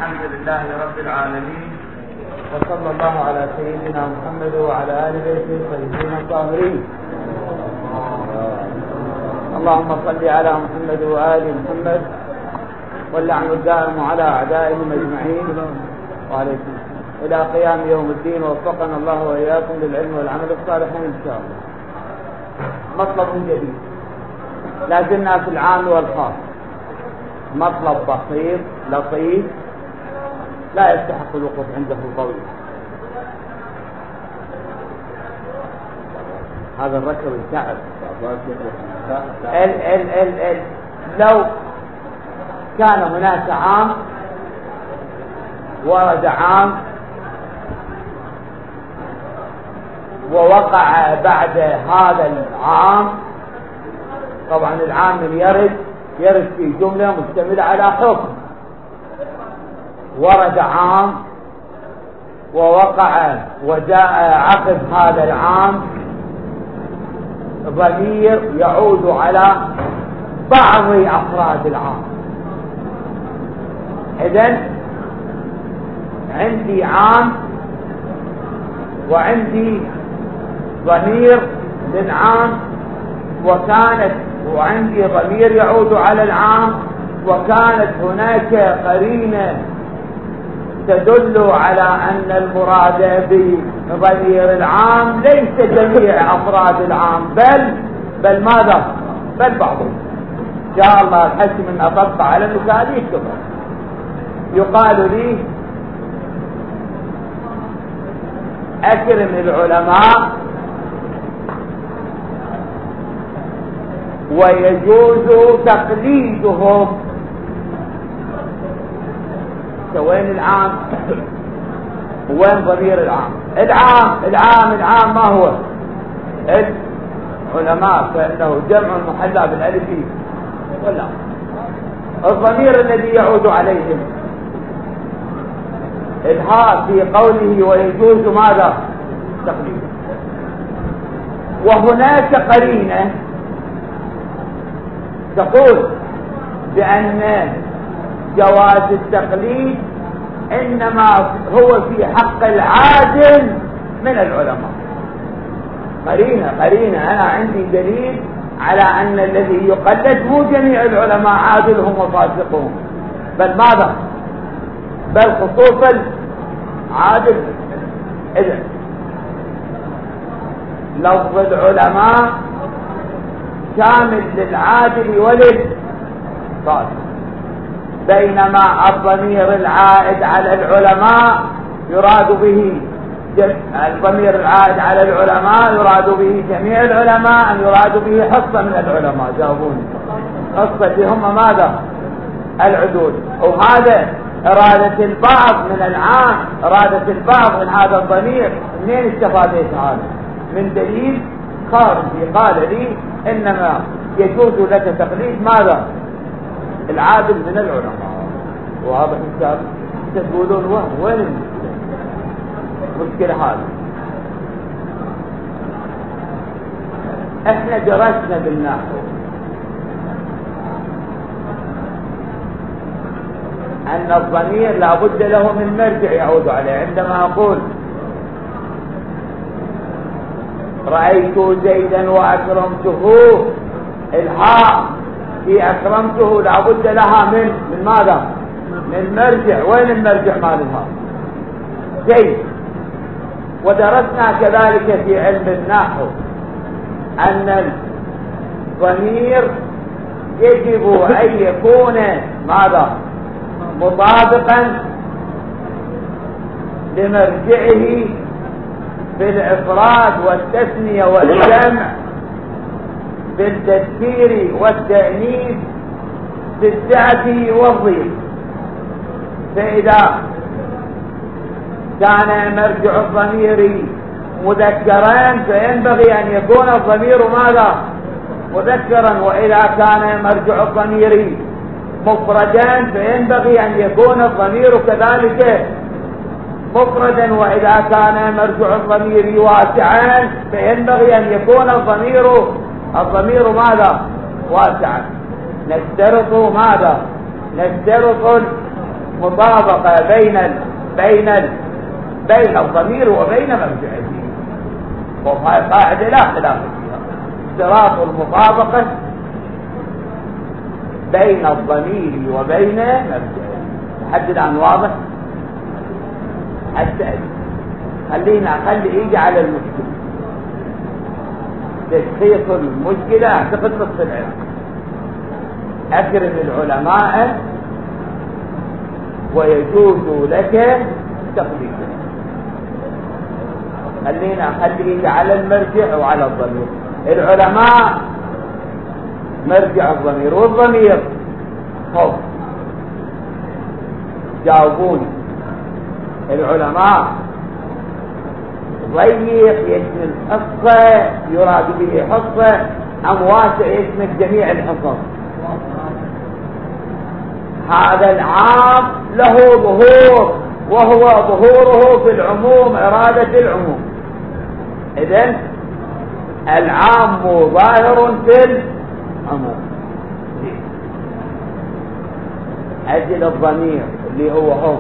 الحمد لله رب العالمين، وصلى الله على سيدنا محمد وعلى آل بيته الطيبين الطاهرين. اللهم صل على محمد وآل محمد، واللعن الدائم على أعدائهم أجمعين، وعليكم إلى قيام يوم الدين. ووفقنا الله وإياكم للعلم والعمل الصالحين إن شاء الله. مطلب جديد، لا زلنا في العام والخاص. مطلب بسيط لطيف لا يستحق الوقوف عنده طويل. هذا الركب يتعب. لو كان هناك عام ورد عام ووقع بعد هذا العام، طبعا العام من يرد في جملة مشتملة على حكم. ورد عام ووقع وجاء عقب هذا العام ضمير يعود على بعض أفراد العام. إذن عندي عام وعندي ضمير للعام وعندي ضمير يعود على العام، وكانت هناك قرينة تدل على أن المراد بضمير العام ليس جميع أفراد العام بل ماذا؟ بل بعضهم. إن شاء الله الحسن من أطبق على المثال يكتب. يقال لي أكرم العلماء ويجوز تقليدهم. وين العام؟ وين ضمير العام؟ العام ما هو؟ العلماء، فإنه جمع محلى بالألف ولا الضمير الذي يعود عليهم. الهاء في قوله ويجوز ماذا؟ تقليد. وهناك قرينة تقول بأن جواز التقليد إنما هو في حق العادل من العلماء. قرينة أنا عندي دليل على أن الذي يقلد مو جميع العلماء عادلهم وفاسقهم، بل ماذا؟ بل خصوصا عادل. إذن لفظ العلماء شامل للعادل وللفاسق، بينما الضمير العائد على العلماء يراد به الضمير العائد على العلماء يراد به جميع العلماء أم يراد به حصة من العلماء؟ جاوبوني. حصة اللي هم ماذا؟ العدول. وهذا إرادة البعض من العام، إرادة البعض من هذا الضمير. منين استفادت هذا؟ من دليل خارجي قال لي إنما يجوز لك تقليد ماذا؟ العادل من العلماء. وهذا حساب تقولون وين المشكلة هذه؟ احنا درسنا بالنحو أن الضمير لا بد له من مرجع يعود عليه. عندما أقول رأيت زيدا وأكرمته، الهاء في أكرمته لا بد لها من ماذا؟ من مرجع. وين المرجع مالها؟ زيد. ودرسنا كذلك في علم النحو أن الضمير يجب أن يكون ماذا؟ مطابقا لمرجعه في الإفراد والتثنية والجمع، في التذكير والتأنيث، في الدعة والضيف. فإذا كان مرجع الضمير مذكرا فينبغي أن يكون الضمير ماذا؟ مذكرا. وإذا كان مرجع الضمير مفردا فينبغي أن يكون الضمير كذلك مفردا. وإذا كان مرجع الضمير واسعا فينبغي أن يكون الضمير ماذا؟ واسعا. نشترط ماذا؟ نشترط مطابقة بين الضمير وبين مرجعه، وهي قاعدة لا خلاف فيها. اشتراط المطابقة بين الضمير وبين مرجعه. لحد الآن واضح؟ حتى خلي يجي على المشكلة. تشخيص المشكلة اعتقد نصف العلم. أكرم العلماء ويجوز لك تقليده. خلي على المرجع وعلى الضمير. العلماء مرجع الضمير، والضمير هو جاوبوني. العلماء ضيق يشمل حصة يراد به حصة، أم واسع يشمل جميع الحصص؟ هذا العام له ظهور، وهو ظهوره في العموم، إرادة العموم. إذن العام ظاهر في العموم. أجل الضمير اللي هو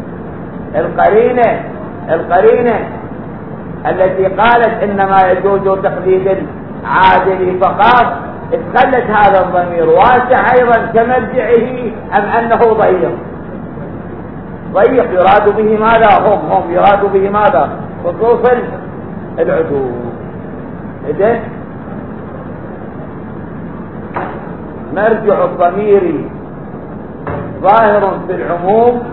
القرينة التي قالت إنما يجوز تقليد العادل فقط، خلت هذا الضمير واسع أيضا كمرجعه، أم أنه ضيق يراد به ماذا؟ هم يراد به ماذا؟ خصوص العدول. إذن مرجع الضمير ظاهر في العموم،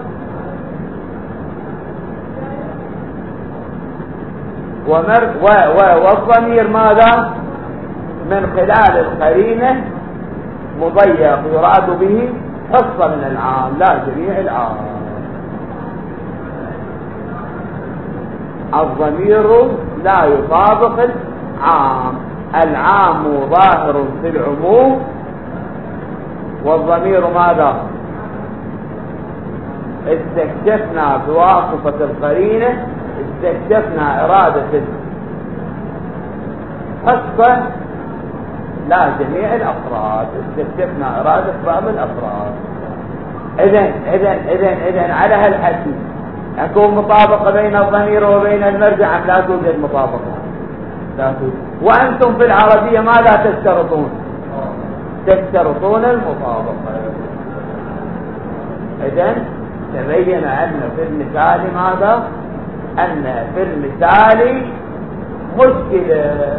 والضمير ماذا؟ من خلال القرينة مضيق يراد به حصة من العام لا جميع العام. الضمير لا يطابق العام، العام ظاهر في العموم، والضمير ماذا؟ استكشفنا بواسطة القرينة، استكشفنا إرادة الحصة لا جميع الأفراد، استكشفنا إرادة بعض الأفراد. إذن على هالحديث يكون مطابقة بين الضمير وبين المرجع، أم لا توجد مطابقة؟ لا توجد. وأنتم في العربية ماذا تشترطون؟ تشترطون المطابقة. إذن تبين أن في المثال ماذا؟ أن في المثال مشكلة،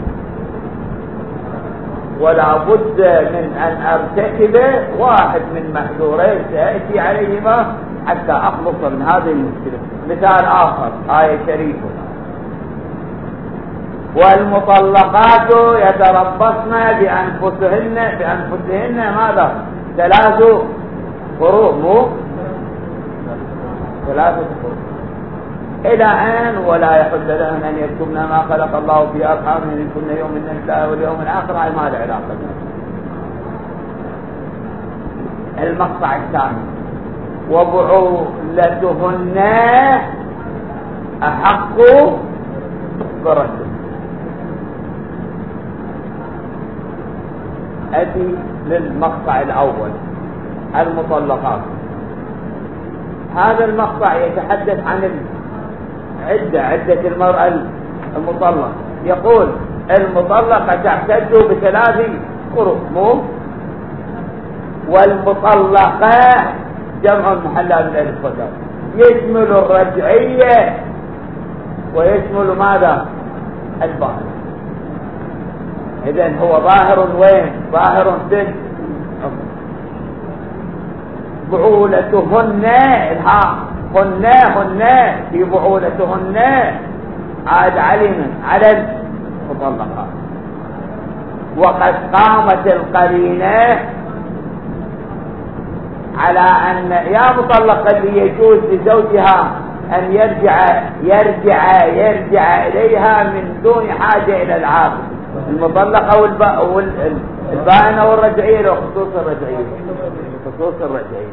ولا بد من أن أرتكب واحد من محذورين سيأتي عليهما حتى أخلص من هذه المشكلة. مثال آخر، آية شريفة: والمطلقات يتربصن بأنفسهن ماذا؟ 3 قروء، 3 قروء. إلى أن ولا يحل لهن أن يكتمن ما خلق الله في أرحامهن إن كن يؤمنن بالله واليوم الآخر. ما له علاقة به. المقطع الثاني: وبعولتهن أحق برد. أتي للمقطع الأول، المطلقات. هذا المقطع يتحدث عن عدة المرأة المطلقة. يقول المطلقة تعتد ب3 قروء، والمطلقة جمع محلى من الألف واللام، يشمل الرجعية ويشمل ماذا؟ الباطل. إذن هو ظاهر وين؟ ظاهر في بعولتهن، الها هن في بعولتهن عاد على المطلقات. وقد قامت القرينة على أن يا مطلقة اللي يجوز لزوجها أن يرجع إليها من دون حاجة إلى العاقل. المطلقة والبائنة والرجعية له خصوص الرجعية.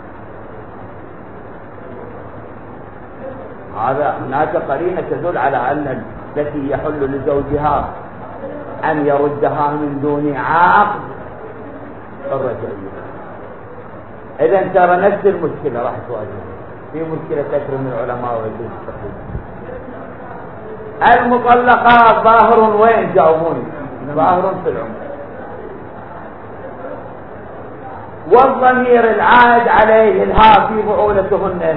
هذا هناك قرينة تدل على أن التي يحل لزوجها أن يردها من دون عقد الرجعية. إذا ترى نفس المشكلة راح تواجه في مشكلة كثير من العلماء ويجوز التقليد. المطلقات ظاهر وين جاوبوني؟ ظاهر في العموم. والضمير العائد عليه الها في بعولتهن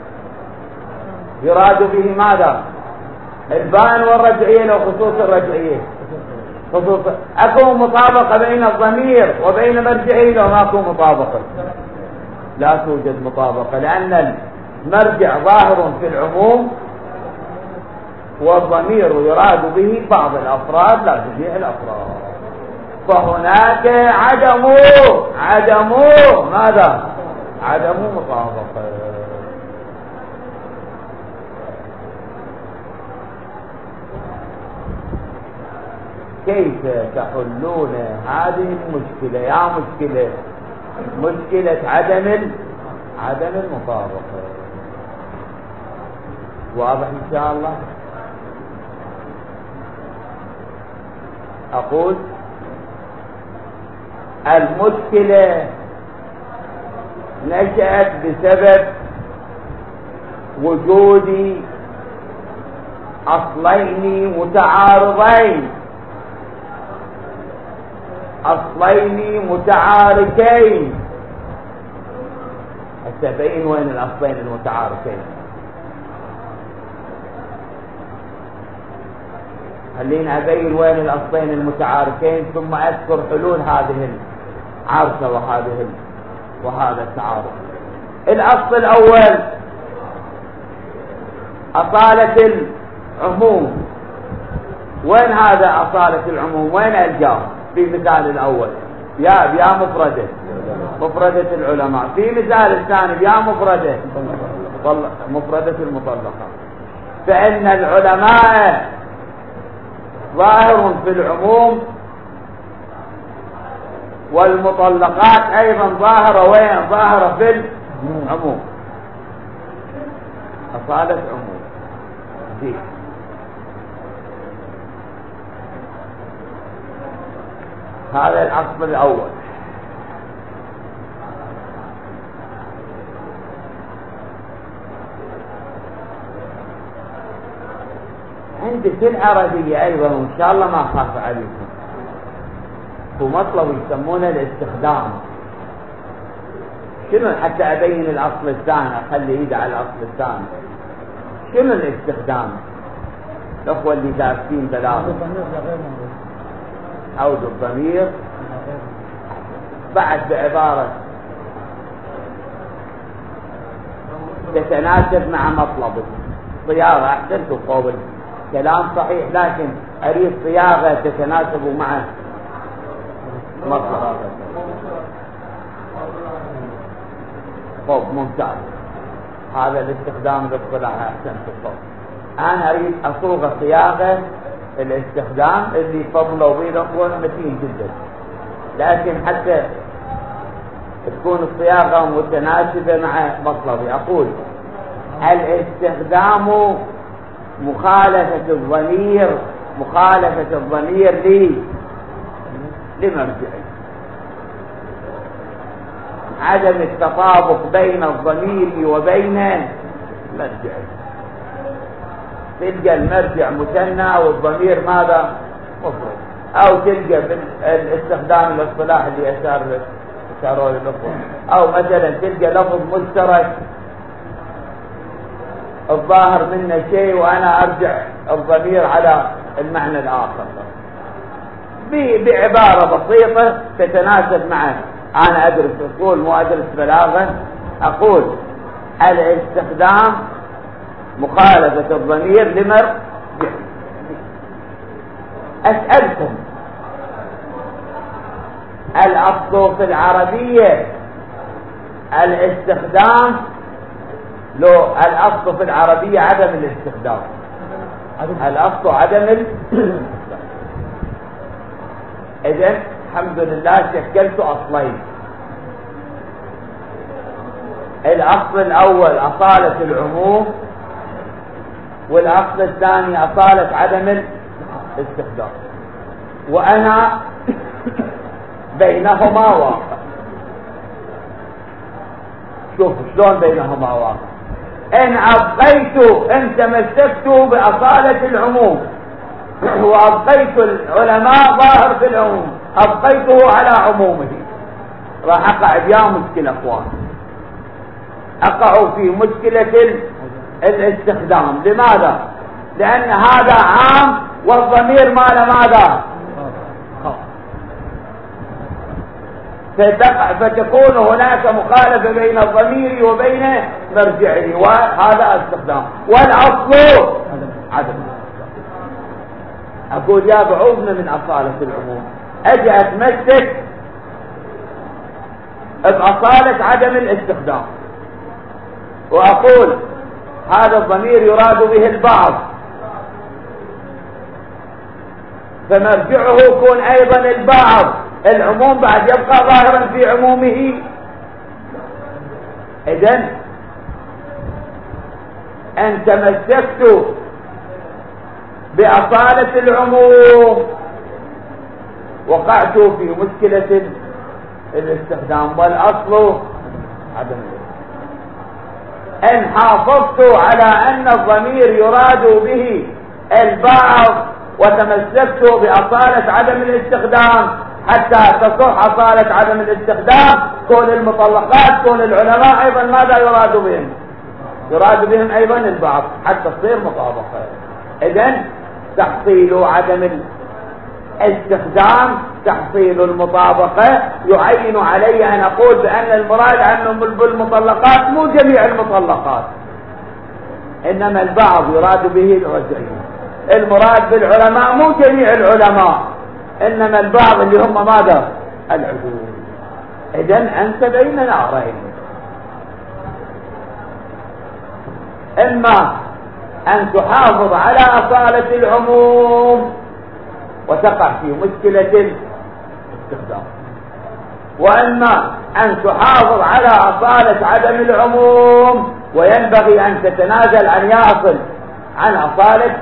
يراد به ماذا؟ البائن والرجعية لو خصوص الرجعية خصوص. أكون مطابقة بين الضمير وبين المرجعية لو ما أكون مطابقة؟ لا توجد مطابقة، لأن المرجع ظاهر في العموم والضمير يراد به بعض الأفراد لا جميع الأفراد، فهناك عدم ماذا؟ عدم مطابقة. كيف تحلون هذه المشكلة؟ يا مشكلة عدم المطابقة. واضح إن شاء الله؟ أقول المشكلة نشأت بسبب وجود أصلين متعاركين. السبعين وين الأصلين المتعاركين؟ خلينا أبين وين الأصلين المتعاركين ثم أذكر حلول هذه العركة وهذا التعارض. الأصل الأول أصالة العموم. وين هذا أصالة العموم؟ وين الجار؟ في مثال الأول يا مفردة العلماء. في مثال الثاني يا مفردة المطلقة. فإن العلماء ظاهر في العموم والمطلقات أيضا ظاهرة في العموم. أصالة عموم دي. هذا الأصل الأول. عندي في العربية أيضا وإن شاء الله ما أخاف عليكم ومطلب يسمونه الاستخدام. شنو حتى أبين الأصل الثاني أخلي إيدي على الأصل الثاني؟ شنو الاستخدام؟ الأخوة اللي دارسين بلاغة عود الضمير بعد بعبارة تتناسب مع مطلبه. صياغة أحسنت قول كلام صحيح، لكن أريد صياغة تتناسب مع مطلب. طب ممتاز، هذا الاستخدام باصطلاح أحسنت الصوت. أنا أريد أصوغ صياغة الاستخدام اللي فضلوا به الأخوة متين جدا، لكن حتى تكون الصياغة متناسبة مع مطلبي. أقول الاستخدام مخالفة الضمير لمرجعه. عدم التطابق بين الضمير وبين مرجعه. تلقى المرجع مثنى والضمير ماذا؟ مفرد. أو تلقى بالاستخدام الاصطلاح اللي أشاروا للأخوة، أو مثلا تلقى لفظ مشترك الظاهر منه شيء وأنا أرجع الضمير على المعنى الآخر بعبارة بسيطة تتناسب معه. أنا أدرس أصول مو أدرس بلاغة. أقول الاستخدام مخالفة الضمير لمرجع. أسألكم الأصل في العربية الاستخدام، لو الأصل في العربية عدم الاستخدام، الأصل عدم الاستخدام. إذن الحمد لله شكلت أصلين. الأصل الأول أصالة العموم، والأصل الثاني أصالة عدم الاستخدام، وأنا بينهما واقع. شوف شلون بينهما واقع. إن أبقيت إن تمسكت بأصالة العموم وأبقيت العلماء ظاهر في العموم، أبقيته على عمومه، راح أقع بيا مشكلة أخوان، أقع في مشكلة الاستخدام. لماذا؟ لأن هذا عام والضمير ماله ماذا؟ فتكون هناك مخالفة بين الضمير وبين مرجعه، وهذا استخدام. والأصل عدم. أقول يا بعوضنا من أصالة العموم، أجي أتمسك بأصالة عدم الاستخدام وأقول هذا الضمير يراد به البعض، فمرجعه يكون أيضا البعض، العموم بعد يبقى ظاهرا في عمومه. إذن أن تمسكت بأصالة العموم وقعت في مشكلة الاستخدام، والأصل عدم. إن حافظت على أن الضمير يراد به البعض وتمسكت بأصالة عدم الاستخدام حتى تصح أصالة عدم الاستخدام، كون المطلقات كون العلماء أيضا ماذا يراد بهم؟ يراد بهم أيضا البعض حتى تصير مطابقة. إذن تحصيل عدم الاستخدام تحصيل المطابقة يعين علي أن أقول بأن المراد عنهم بالمطلقات مو جميع المطلقات، إنما البعض يراد به الرجعية. المراد بالعلماء مو جميع العلماء، إنما البعض اللي هم ماذا؟ العدول. إذن أنت بين نارين، إما أن تحافظ على أصالة العموم وتقع في مشكلة الاستخدام، وإما أن تحافظ على أصالة عدم العموم وينبغي أن تتنازل عن ياصل عن أصالة،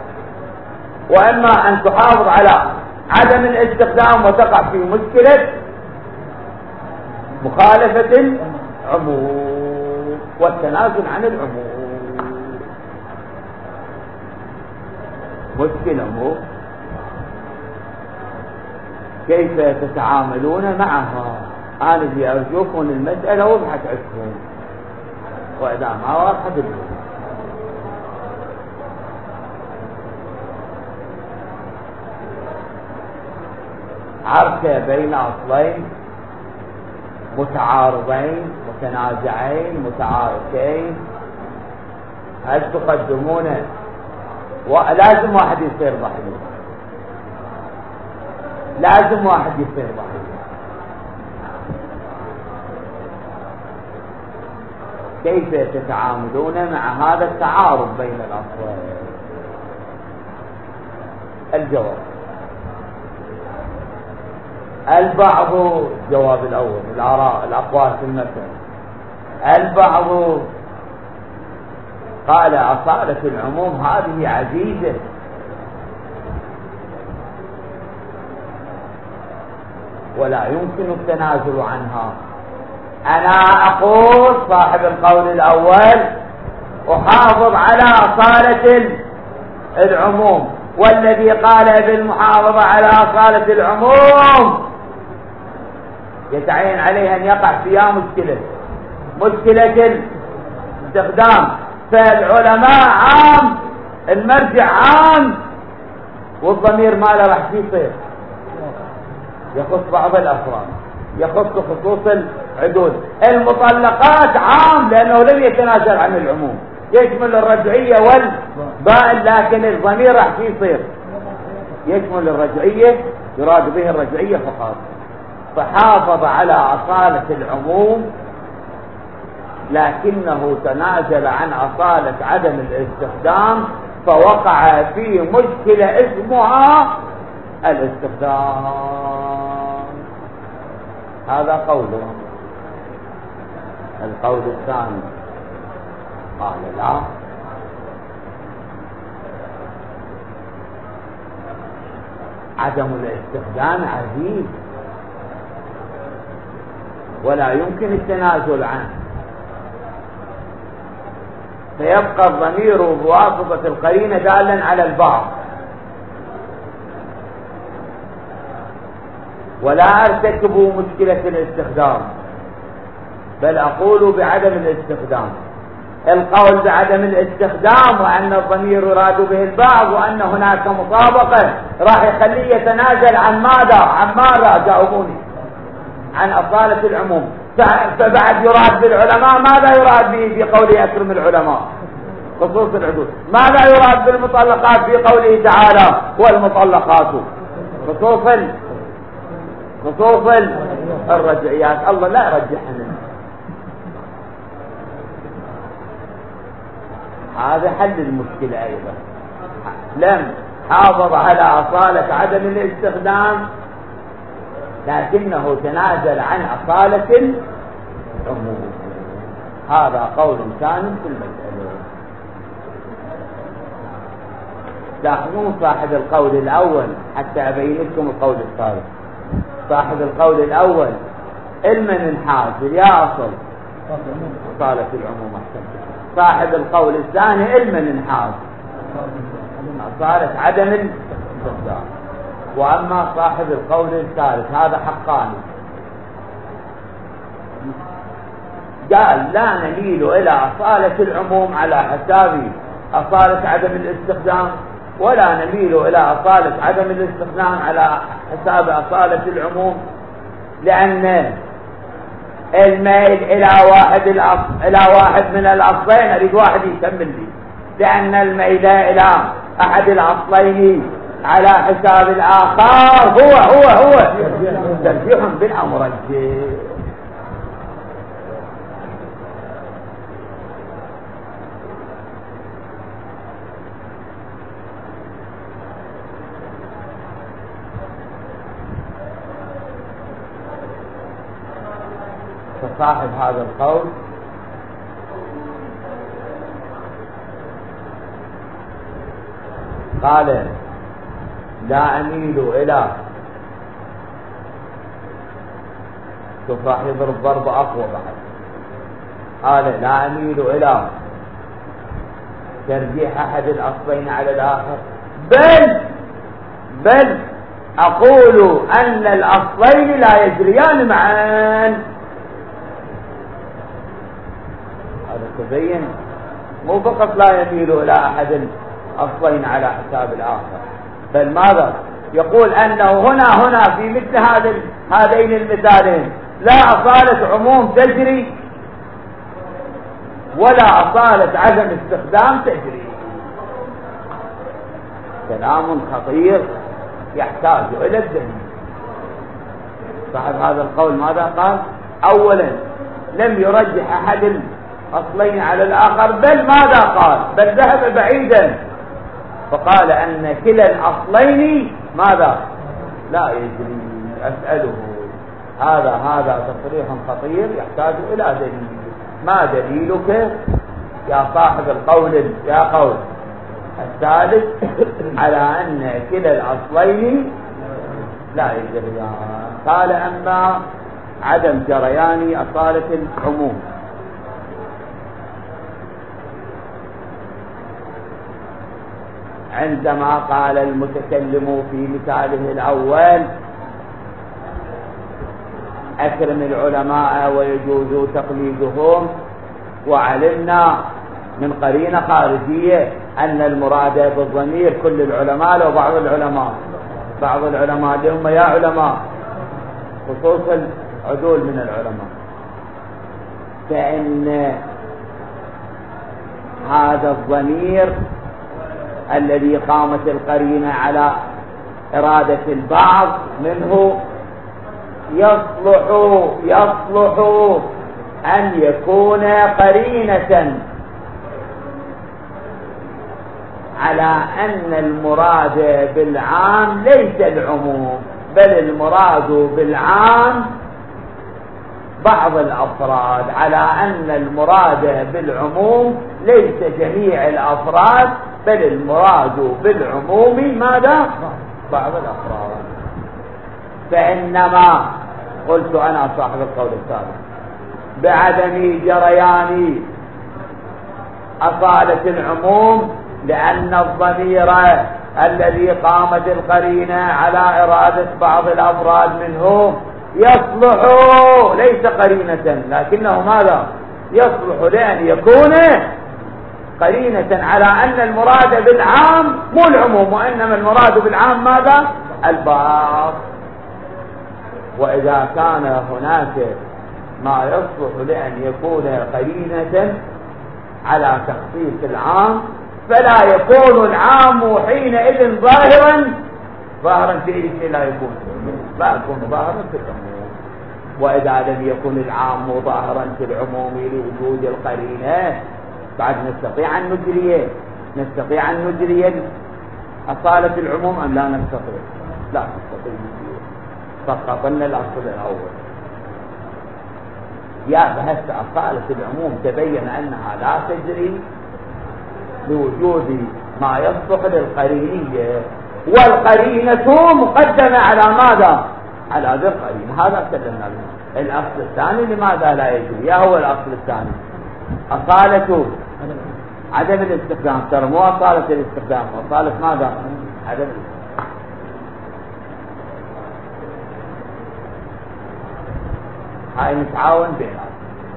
وإما أن تحافظ على عدم الاستخدام وتقع في مشكلة مخالفة العموم والتنازل عن العموم. مشكلة مو كيف تتعاملون معها. أنا اللي أرجوكم المسألة وضحت عندكم، وإذا ما وضحت لكم عركة بين أصلين متعارضين متنازعين متعاركين، هل تقدمونه؟ ولازم واحد يصير ضحية، لازم واحد يصير ضحية. كيف تتعاملون مع هذا التعارض بين الأصلين؟ الجواب البعض، الجواب الأول الآراء الأقوال في المثل، البعض قال أصالة العموم هذه عزيزة ولا يمكن التنازل عنها. أنا أقول صاحب القول الأول أحافظ على أصالة العموم، والذي قال بالمحافظة على أصالة العموم يتعين عليه أن يقع فيها مشكلة استخدام. فالعلماء عام، المرجع عام، والضمير ما له راح يصير يخص بعض الأفراد، يخص خصوص العدول. المطلقات عام لأنه لم يتنازل عن العموم، يشمل الرجعية والبائن، لكن الضمير راح يصير يشمل الرجعية، يراد به الرجعية فقط. فحافظ على أصالة العموم لكنه تنازل عن أصالة عدم الاستخدام، فوقع في مشكلة اسمها الاستخدام. هذا قوله. القول الثاني قال لا، عدم الاستخدام عزيز ولا يمكن التنازل عنه، فيبقى الضمير بواسطة القرينة دالا على البعض. ولا أرتكب مشكلة الاستخدام، بل أقول بعدم الاستخدام. القول بعدم الاستخدام وأن الضمير يراد به البعض وأن هناك مطابقة راح يخليه يتنازل عن ماذا؟ عن ماذا؟ جاوبوني. عن أصالة العموم. فبعد يراد بالعلماء ماذا يراد به في قوله أكرم العلماء؟ خصوص العدود. ماذا يراد بالمطلقات في قوله تعالى والمطلقات؟ خصوص الرجعيات. الله لا يرجحنا. هذا حل المشكلة أيضا. لم حافظ على أصالة عدم الاستخدام لكنه تنازل عن أصالة العموم. هذا قول ثاني في المسألة. لاحظون صاحب القول الأول حتى أبين لكم القول الثالث. صاحب القول الأول علما انحاز يا أصل أصالة العموم أحسن. صاحب القول الثاني علما انحاز أصالة عدم الاستخدام. وأما صاحب القول الثالث هذا حقاني قال لا نميل إلى أصالة العموم على حساب أصالة عدم الاستخدام، ولا نميل إلى أصالة عدم الاستخدام على حساب أصالة العموم، لأن الميل إلى واحد من الأصلين أريد واحد يكمل لي، لأن الميل إلى أحد الأصلين على حساب الآخر هو ترجيح بالأمر. فصاحب هذا القول قال لا أميل إلى، شوف راح يضرب ضرب أقوى بعد. قال لا أميل إلى ترجيح أحد الأصلين على الآخر، بل أقول أن الأصلين لا يجريان معا. هذا تبين مو فقط لا يميل إلى أحد الأصلين على حساب الآخر، بل ماذا يقول أنه هنا في مثل هذين المثالين لا أصالة عموم تجري ولا أصالة عدم استخدام تجري. كلام خطير يحتاج إلى الدليل. صاحب هذا القول ماذا قال؟ أولا لم يرجح أحد الأصلين على الآخر، بل ماذا قال؟ بل ذهب بعيدا فقال أن كلا الأصلين ماذا؟ لا يجري. أسأله هذا تصريح خطير يحتاج إلى دليل. ما دليلك يا صاحب القول الثالث على أن كلا الأصلين لا يجريان؟ قال أما عدم جريان أصالة العموم عندما قال المتكلم في مثاله الأول أكرم العلماء ويجوز تقليدهم، وعلمنا من قرينة خارجية أن المراد بالضمير كل العلماء لو بعض العلماء اللي هم يا علماء خصوصا عدول من العلماء، فإن هذا الضمير الذي قامت القرينة على إرادة البعض منه يصلح أن يكون قرينة على أن المراد بالعام ليس العموم، بل المراد بالعام بعض الأفراد، على أن المراد بالعموم ليس جميع الأفراد، بل المراد بالعموم ماذا؟ بعض الأفراد. فإنما قلت أنا صاحب القول الثالث بعدم جريان أصالة العموم لأن الضمير الذي قامت القرينة على إرادة بعض الأفراد منه يصلح ليس قرينة، لكنه ماذا؟ يصلح لأن يكون قرينة على أن المراد بالعام مو العموم، وإنما المراد بالعام ماذا؟ البعض. وإذا كان هناك ما يصلح لأن يكون قرينة على تخصيص العام فلا يكون العام حينئذ ظاهرا في أي شيء، لا يكون ظاهرا في العموم. وإذا لم يكن العام ظاهرا في العموم لوجود القرينة بعد نستطيع أن نجري أصالة العموم أم لا نستطيع؟ لا نستطيع. فقطنا الأصل الأول. يا بهس أصالة العموم تبين أنها لا تجري لوجود ما يصلح للقرينية، والقرينة مقدمة على ماذا؟ على ذي القرينة. هذا تكلمنا به. الأصل الثاني لماذا لا يجري؟ يا هو الأصل الثاني أصالة عدم الاستخدام، ترى مو أصالة الاستخدام، أصالة ماذا؟ عدم الاستخدام. هاي نتعاون بينها.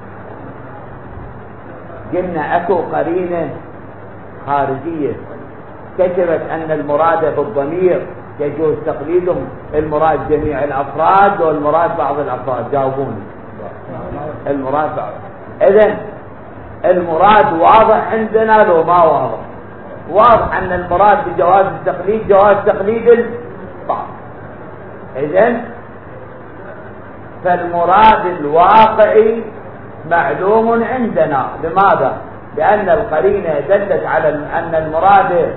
قلنا اكو قرينة خارجية كتبت ان المراد بالضمير يجوز تقليدهم المراد جميع الافراد والمراد بعض الافراد. جاوبوني. المراد بعض. اذن المراد واضح عندنا لو ما واضح؟ واضح ان المراد بجواز التقليد جواز تقليد البعض. اذن فالمراد الواقعي معلوم عندنا. لماذا؟ لأن القرينة دلت على أن المراد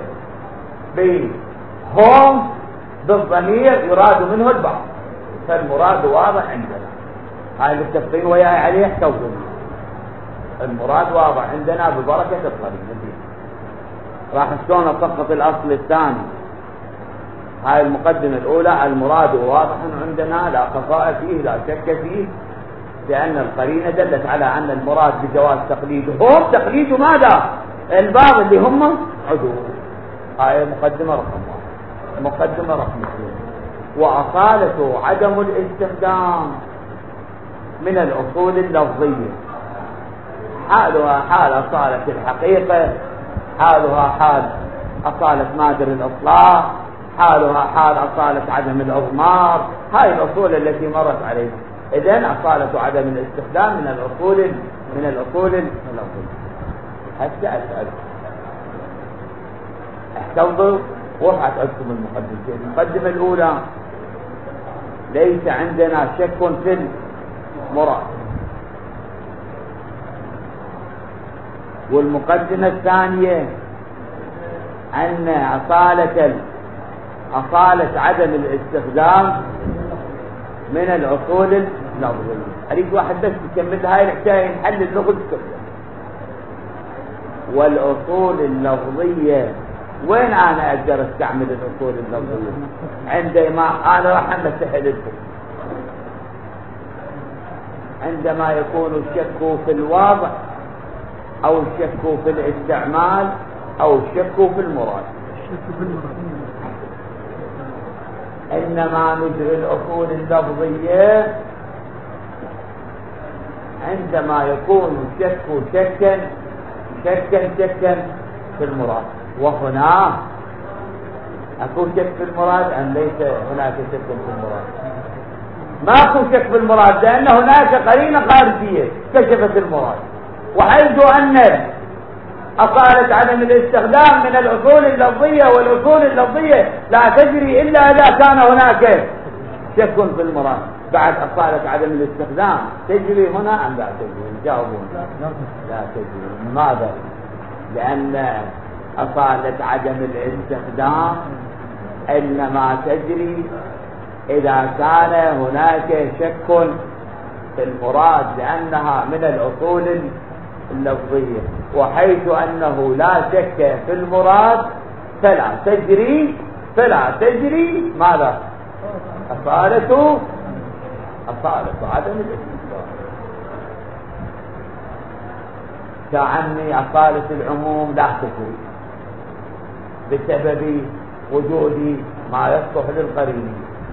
بهم بالضمير يراد منه البعض، فالمراد واضح عندنا. هاي التفصيل وياي عليه توضيح. المراد واضح عندنا ببركة القرينة دي. راح شلون اسقط الأصل الثاني. هاي المقدمة الأولى المراد واضح عندنا لا خفاء فيه لا شك فيه، لأن القرينة دلت على أن المراد بجواز تقليدهم تقليد ماذا؟ البعض اللي هم عدول. هاي مقدمة رقم 1. مقدمة رقم 2 وأصالة عدم الاستخدام من الأصول اللفظية. حالها حال أصالة الحقيقة، حالها حال أصالة مادر الإصلاح، حالها حال أصالة عدم الأضمار. هاي الأصول التي مرت عليها. إذن أصالة عدم الاستخدام من الأصول اللفظية. حتى أسأل احتفظوا وضعت لكم المقدمة الأولى ليس عندنا شك في المراد، والمقدمة الثانية أن أصالة عدم الاستخدام من الأصول اللفظية. أريد واحد بس يكمل هاي الحكاية نحل اللغة كلها. والأصول اللفظية وين أنا أقدر استعمل الأصول اللفظية؟ عندما أنا راح أمسح لكم عندما يكون الشك في الواضع أو الشك في الاستعمال أو الشك في المراد. إنما نجري الأصول اللفظية عندما يكون الشك شكا في المراد. وهنا أكون شك في المراد أم ليس هناك شك في المراد؟ ما أكون شك في المراد لأن هناك قرينة خارجية كشفت المراد. وحيث أن أصالة عدم الاستخدام من الأصول اللفظية، والأصول اللفظية لا تجري إلا إذا كان هناك شك في المراد. بعد أصالة عدم الاستخدام تجري هنا أم لا تجري؟ جاوبون. لا تجري. لماذا؟ لأن أصالة عدم الاستخدام إنما تجري إذا كان هناك شك في المراد لأنها من الأصول اللفظية. وحيث أنه لا شك في المراد فلا تجري ماذا؟ أصالة عدم الاستخدام. كعني أصالة العموم لا تفيد بسبب وجود ما يصلح للقرين،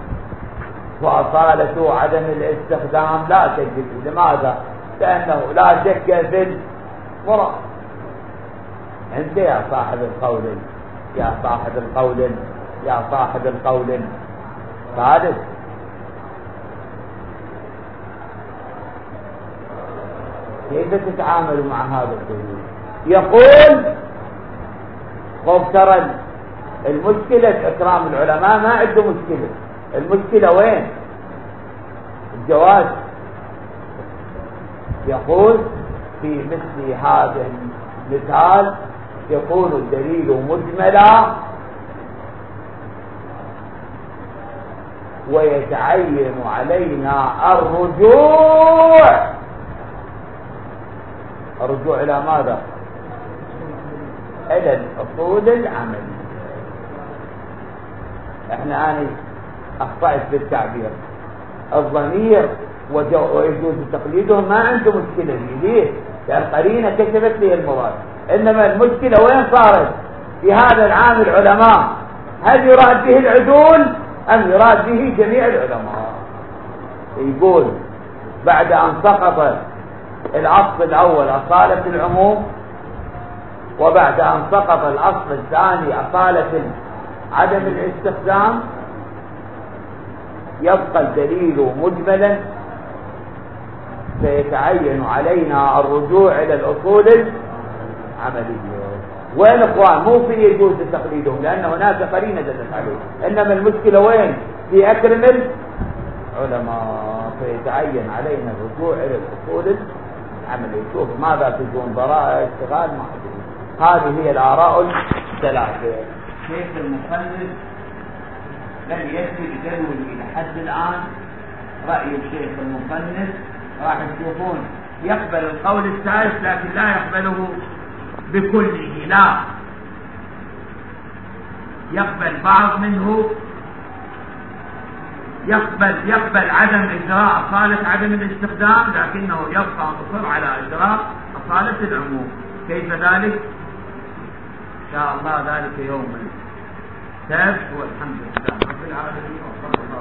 وأصالة عدم الاستخدام لا تجد. لماذا؟ لأنه لا شك في المراد. أنت يا صاحب القول، يا صاحب القول، يا صاحب القول ثالث، كيف تتعامل مع هذا الدليل؟ يقول خب ترى المشكلة إكرام العلماء ما عنده مشكلة، المشكلة وين؟ الجواز. يقول في مثل هذا المثال يكون الدليل مجملا ويتعين علينا الرجوع إلى ماذا؟ إلى الأصول العملية. احنا أنا أخطأت بالتعبير. الضمير ويجوز تقليده ما عنده مشكلة فيه. ليه؟ لأن القرينة كشفت لي المراد. إنما المشكلة وين صارت؟ في هذا العام العلماء، هل يراد به العدول أم يراد به جميع العلماء؟ يقول بعد أن سقط الأصل الأول أصالة العموم، وبعد أن سقط الأصل الثاني أصالة عدم الاستخدام، يبقى الدليل مجملا، فيتعين علينا الرجوع إلى الأصول العملية. وين اخوان؟ مو في يجوز تقليدهم لأن هناك قرينة دلت عليه، إنما المشكلة وين؟ في أكرم العلماء، فيتعين علينا الرجوع إلى الأصول العملية. شوف ماذا تجون براءة اشتغال مع الدليل. هذه هي الآراء الثلاثة. شيخ المصنف لم يثبت جدول إلى حد الآن. رأي الشيخ المصنف راح تشوفون يقبل القول الثالث لكن لا يقبله بكله، لا يقبل بعض منه، يقبل عدم إجراء أصالة عدم الاستخدام، لكنه يبقى مصر على إجراء أصالة العموم. كيف ذلك؟ إن شاء الله ذلك يوم السبت، والحمد لله رب العالمين.